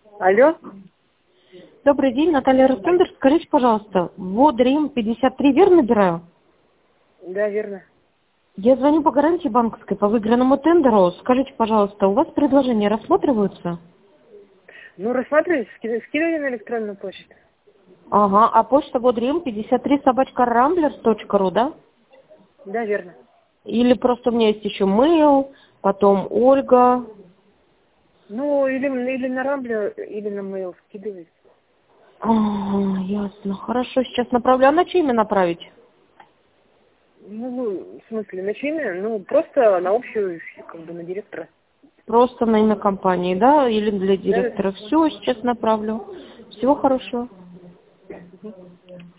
Алло? Добрый день, Наталья Ростендер. Скажите, пожалуйста, ВОД Рим 53 верно набираю? Да, верно. Я звоню по гарантии банковской по выигранному тендеру. Скажите, пожалуйста, у вас предложения рассматриваются? Ну, рассматривайте, скидывайте на электронную почту. Ага, а почта ВОД Рим 53 @ramblers.ru, да? Да, верно. Или просто у меня есть еще mail, потом Ольга. Ну, или на Рамбле, или на Mail скидывайте. Ага, ясно. Хорошо, сейчас направлю. А на чье имя направить? Ну, в смысле, на чье? Ну, просто на общую, как бы, на директора. Просто на имя компании, да? Или для Да, директора? Все, сейчас направлю. Всего хорошего.